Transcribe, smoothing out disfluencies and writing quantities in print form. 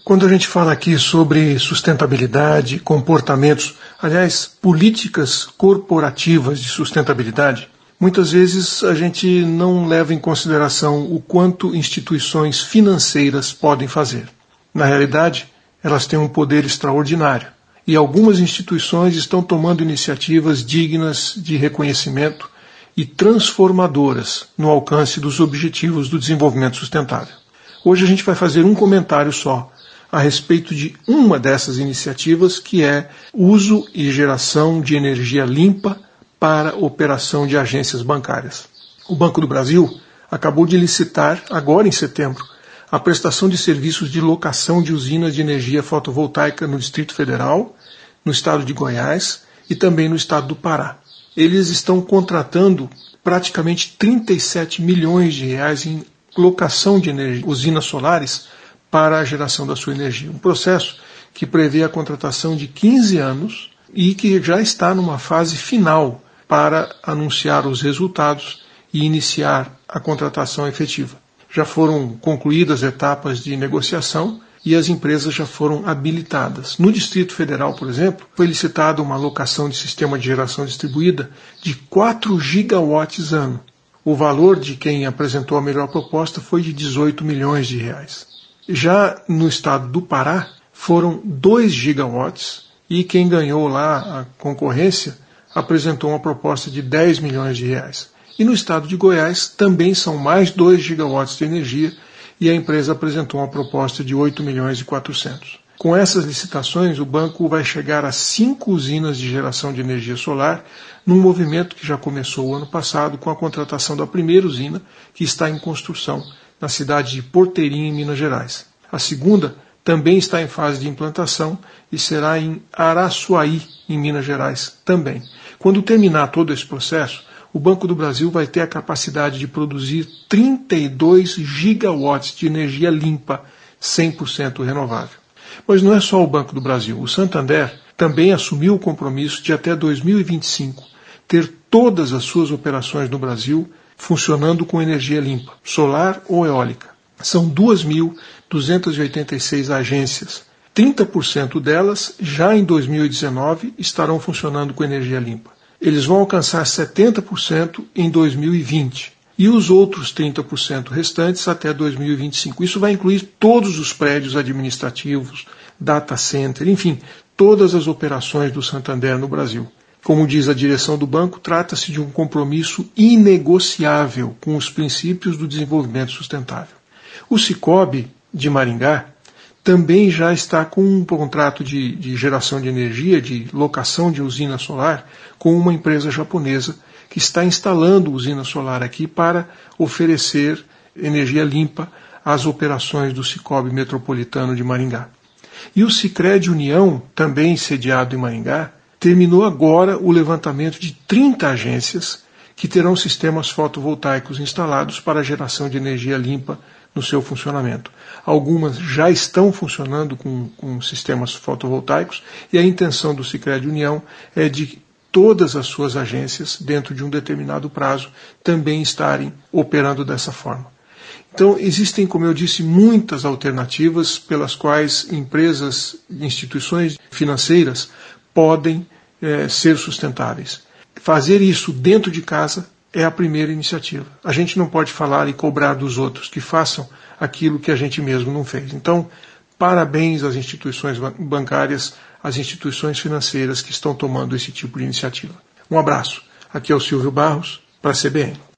Quando a gente fala aqui sobre sustentabilidade, comportamentos, aliás, políticas corporativas de sustentabilidade, muitas vezes a gente não leva em consideração o quanto instituições financeiras podem fazer. Na realidade, elas têm um poder extraordinário e algumas instituições estão tomando iniciativas dignas de reconhecimento e transformadoras no alcance dos objetivos do desenvolvimento sustentável. Hoje a gente vai fazer um comentário só a respeito de uma dessas iniciativas, que é uso e geração de energia limpa para operação de agências bancárias. O Banco do Brasil acabou de licitar, agora em setembro, a prestação de serviços de locação de usinas de energia fotovoltaica no Distrito Federal, no estado de Goiás e também no estado do Pará. Eles estão contratando praticamente 37 milhões de reais em locação de energia, usinas solares para a geração da sua energia. Um processo que prevê a contratação de 15 anos e que já está numa fase final para anunciar os resultados e iniciar a contratação efetiva. Já foram concluídas etapas de negociação e as empresas já foram habilitadas. No Distrito Federal, por exemplo, foi licitada uma alocação de sistema de geração distribuída de 4 gigawatts ano. O valor de quem apresentou a melhor proposta foi de 18 milhões de reais. Já no estado do Pará, foram 2 gigawatts e quem ganhou lá a concorrência apresentou uma proposta de 10 milhões de reais. E no estado de Goiás também são mais 2 gigawatts de energia e a empresa apresentou uma proposta de 8 milhões e 400. Com essas licitações, o banco vai chegar a 5 usinas de geração de energia solar, num movimento que já começou o ano passado com a contratação da primeira usina, que está em construção na cidade de Porteirinha, em Minas Gerais. A segunda também está em fase de implantação e será em Araçuaí, em Minas Gerais, também. Quando terminar todo esse processo, o Banco do Brasil vai ter a capacidade de produzir 32 gigawatts de energia limpa, 100% renovável. Mas não é só o Banco do Brasil. O Santander também assumiu o compromisso de até 2025 ter todas as suas operações no Brasil funcionando com energia limpa, solar ou eólica. São 2.286 agências. 30% delas, já em 2019, estarão funcionando com energia limpa. Eles vão alcançar 70% em 2020 e os outros 30% restantes até 2025. Isso vai incluir todos os prédios administrativos, data center, enfim, todas as operações do Santander no Brasil. Como diz a direção do banco, trata-se de um compromisso inegociável com os princípios do desenvolvimento sustentável. O Sicoob de Maringá também já está com um contrato de geração de energia, de locação de usina solar, com uma empresa japonesa que está instalando usina solar aqui para oferecer energia limpa às operações do Sicoob Metropolitano de Maringá. E o Sicredi União, também sediado em Maringá, terminou agora o levantamento de 30 agências que terão sistemas fotovoltaicos instalados para a geração de energia limpa no seu funcionamento. Algumas já estão funcionando com sistemas fotovoltaicos e a intenção do Sicredi União é de todas as suas agências, dentro de um determinado prazo, também estarem operando dessa forma. Então, existem, como eu disse, muitas alternativas pelas quais empresas, instituições financeiras podem ser sustentáveis. Fazer isso dentro de casa é a primeira iniciativa. A gente não pode falar e cobrar dos outros que façam aquilo que a gente mesmo não fez. Então, parabéns às instituições bancárias, às instituições financeiras que estão tomando esse tipo de iniciativa. Um abraço. Aqui é o Silvio Barros, para a CBN.